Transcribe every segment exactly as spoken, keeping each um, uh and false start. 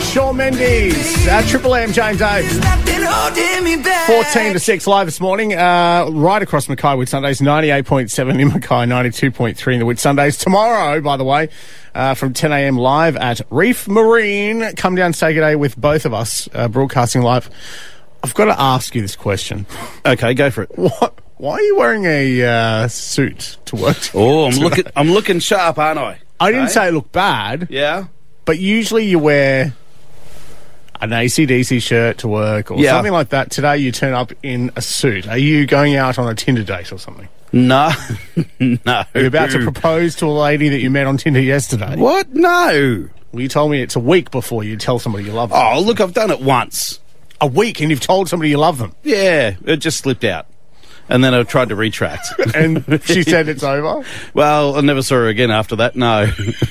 Shawn Mendes at Triple M, James Dave. fourteen to six live this morning, uh, right across Mackay with Sundays, ninety-eight point seven in Mackay, ninety-two point three in the Whit Sundays. Tomorrow, by the way, uh, from ten a.m. live at Reef Marine. Come down, say good day with both of us, uh, broadcasting live. I've got to ask you this question. Okay, go for it. What? Why are you wearing a uh, suit to work? Oh, I'm looking. I'm looking sharp, aren't I? I didn't Hey? say it looked bad. Yeah. But usually you wear an A C D C shirt to work or Yeah. something like that. Today you turn up in a suit. Are you going out on a Tinder date or something? No, no. You're about to propose to a lady that you met on Tinder yesterday. What? No. Well, you told me it's a week before you tell somebody you love them. Oh, look, I've done it once. A week and you've told somebody you love them. Yeah, it just slipped out. And then I tried to retract. And she said it's over? Well, I never saw her again after that, no.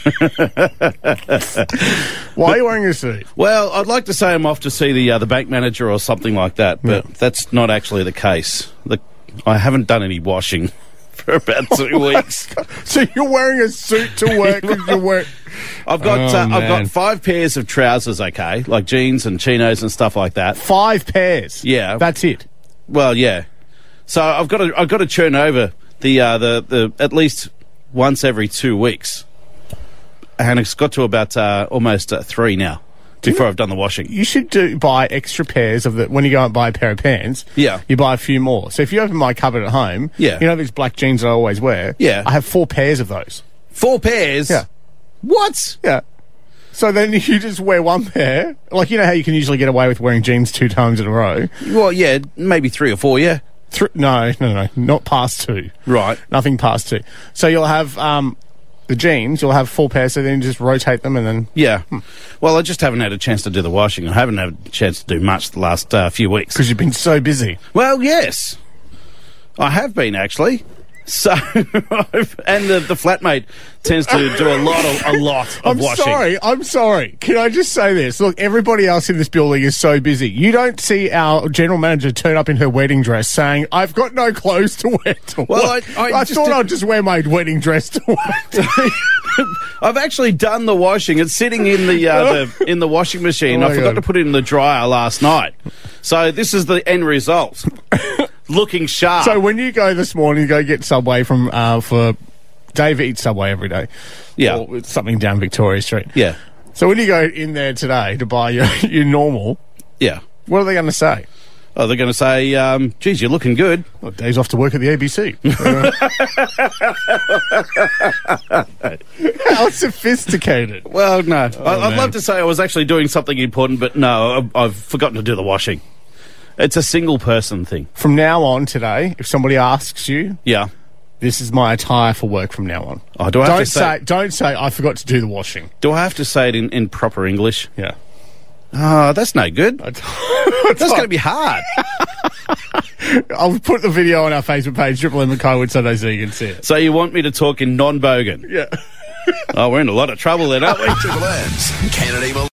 Why are you wearing a suit? Well, I'd like to say I'm off to see the uh, the bank manager or something like that, but Yeah. that's not actually the case. The, I haven't done any washing for about two weeks. So you're wearing a suit to work because you work... I've got Oh, uh, I've man. got five pairs of trousers, okay, like jeans and chinos and stuff like that. Five pairs? Yeah. That's it? Well, yeah. So I've got to I've got to churn over the uh, the the at least once every two weeks, and it's got to about uh, almost uh, three now before I've done the washing. You should do buy extra pairs of the... When you go and buy a pair of pants, Yeah. you buy a few more. So if you open my cupboard at home, Yeah. you know these black jeans that I always wear? Yeah. I have four pairs of those. Four pairs. Yeah. What? Yeah. So then you just wear one pair. Like, you know how you can usually get away with wearing jeans two times in a row? Well, yeah, maybe three or four. Yeah. Th- no, no, no, not past two. Right. Nothing past two. So you'll have um, the jeans, you'll have four pairs, so then you just rotate them and then... Yeah. Well, I just haven't had a chance to do the washing. I haven't had a chance to do much the last uh, few weeks. Because you've been so busy. Well, yes, I have been actually. So, and the, the flatmate tends to do a lot of a lot of I'm washing. sorry, I'm sorry. Can I just say this? Look, everybody else in this building is so busy. You don't see our general manager turn up in her wedding dress saying, I've got no clothes to wear to Well, work. I- I just thought did- I'd just wear my wedding dress to work. I've actually done the washing. It's sitting in the, uh, the in the washing machine. Oh my I forgot God. to put it in the dryer last night. So this is the end result. Looking sharp. So when you go this morning, you go get Subway from, uh, for, Dave eats Subway every day. Yeah. Or something down Victoria Street. yeah, So when you go in there today to buy your, your normal, yeah. what are they going to say? Oh, they're going to say, um, geez, you're looking good. Well, Dave's off to work at the A B C. How sophisticated. Well, no. I, I'd man. love to say I was actually doing something important, but no, I've, I've forgotten to do the washing. It's a single person thing. From now on today, if somebody asks you, Yeah. this is my attire for work from now on. Oh, do I have don't to say- don't say I forgot to do the washing. Do I have to say it in, in proper English? Yeah. Oh, that's no good. That's That's going to be hard. I'll put the video on our Facebook page, Triple M Mackay with Sunday, so you can see it. So you want me to talk in non-bogan? Yeah. Oh, we're in a lot of trouble then, aren't we? Triple M's Canada